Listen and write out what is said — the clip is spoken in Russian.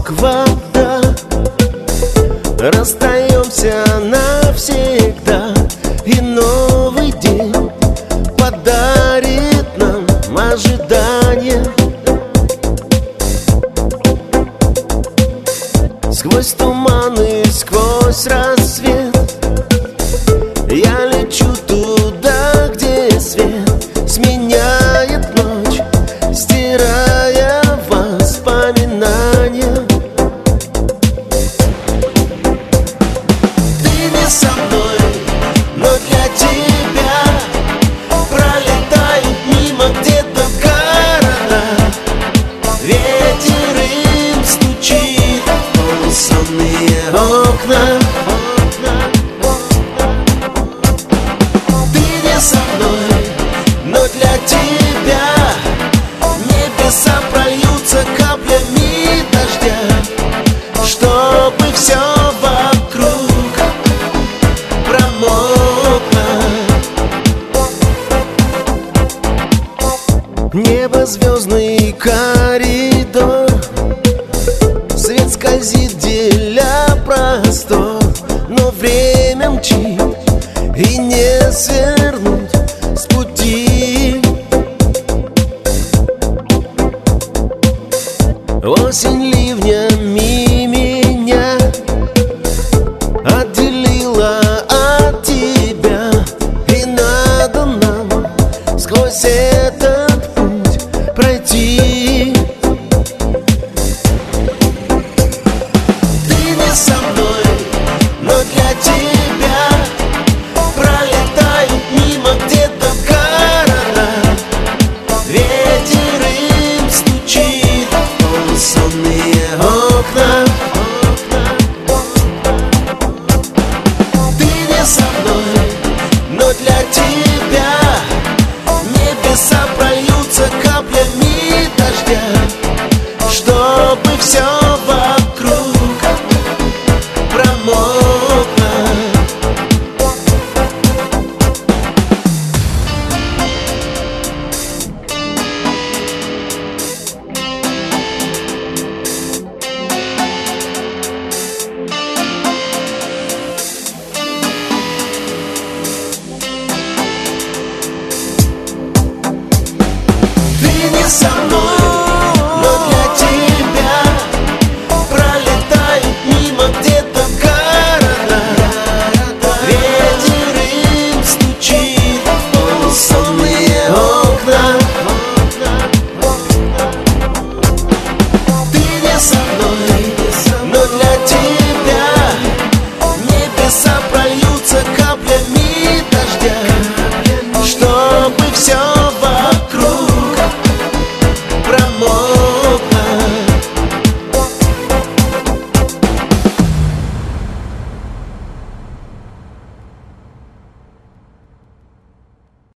вода. Расстаемся навсегда, и новый день подарит нам ожидание. Сквозь туманы, сквозь рассвет я лечу туда, где свет сменяет ночь, стирая воспоминания. Ты не со мной, но для тебя пролетают мимо где-то города. Ветер им стучит в полусонные окна. Ты не со мной, но для тебя небеса прольются каплями дождя, чтобы все вокруг промокло. Небо, звездный коридор, свет скользит, деля простор, но время мчит, и не свернуть с пути. Осень ливнями меня отделила от тебя, и надо нам сквозь этот путь пройти. Ты не со мной, но для тебя пролетают мимо где-то города. Ветер им стучит в полусонные окна. Ты не со мной, но для тебя небеса прольются каплями дождя, чтобы все вокруг промокло. Ты не со мной, но для тебя пролетают мимо где-то города. Ветер им стучит в полусонные окна. Ты не со мной, но для тебя